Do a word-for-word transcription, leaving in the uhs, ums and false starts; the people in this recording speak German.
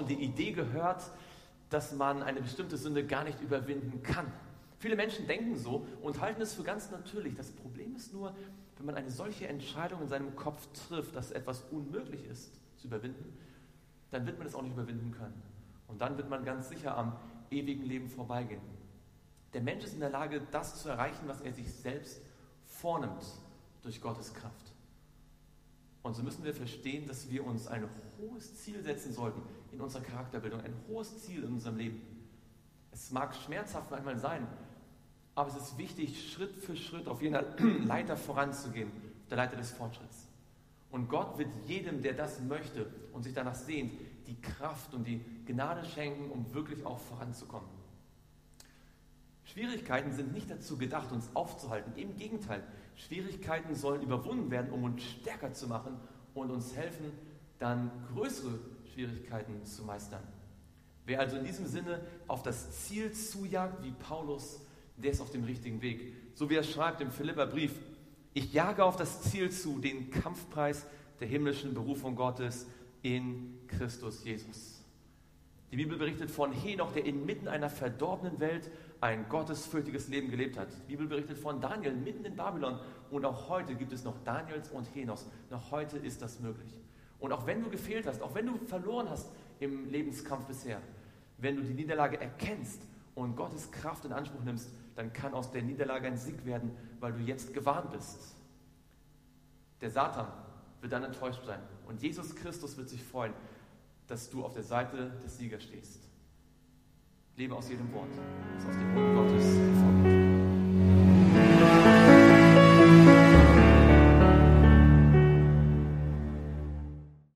schon die Idee gehört, dass man eine bestimmte Sünde gar nicht überwinden kann. Viele Menschen denken so und halten es für ganz natürlich. Das Problem ist nur, wenn man eine solche Entscheidung in seinem Kopf trifft, dass etwas unmöglich ist zu überwinden, dann wird man es auch nicht überwinden können. Und dann wird man ganz sicher am ewigen Leben vorbeigehen. Der Mensch ist in der Lage, das zu erreichen, was er sich selbst vornimmt durch Gottes Kraft. Und so müssen wir verstehen, dass wir uns ein hohes Ziel setzen sollten in unserer Charakterbildung, ein hohes Ziel in unserem Leben. Es mag schmerzhaft manchmal sein, aber es ist wichtig, Schritt für Schritt auf jener Leiter voranzugehen, der Leiter des Fortschritts. Und Gott wird jedem, der das möchte und sich danach sehnt, die Kraft und die Gnade schenken, um wirklich auch voranzukommen. Schwierigkeiten sind nicht dazu gedacht, uns aufzuhalten. Im Gegenteil, Schwierigkeiten sollen überwunden werden, um uns stärker zu machen und uns helfen, dann größere Schwierigkeiten zu meistern. Wer also in diesem Sinne auf das Ziel zujagt, wie Paulus, der ist auf dem richtigen Weg. So wie er schreibt im Philipperbrief: Ich jage auf das Ziel zu, den Kampfpreis der himmlischen Berufung Gottes in Christus Jesus. Die Bibel berichtet von Henoch, der inmitten einer verdorbenen Welt ein gottesfürchtiges Leben gelebt hat. Die Bibel berichtet von Daniel mitten in Babylon. Und auch heute gibt es noch Daniels und Henochs. Noch heute ist das möglich. Und auch wenn du gefehlt hast, auch wenn du verloren hast im Lebenskampf bisher, wenn du die Niederlage erkennst und Gottes Kraft in Anspruch nimmst, dann kann aus der Niederlage ein Sieg werden, weil du jetzt gewarnt bist. Der Satan wird dann enttäuscht sein. Und Jesus Christus wird sich freuen, dass du auf der Seite des Siegers stehst. Lebe aus jedem Wort, das aus dem Mund Gottes hervorgeht.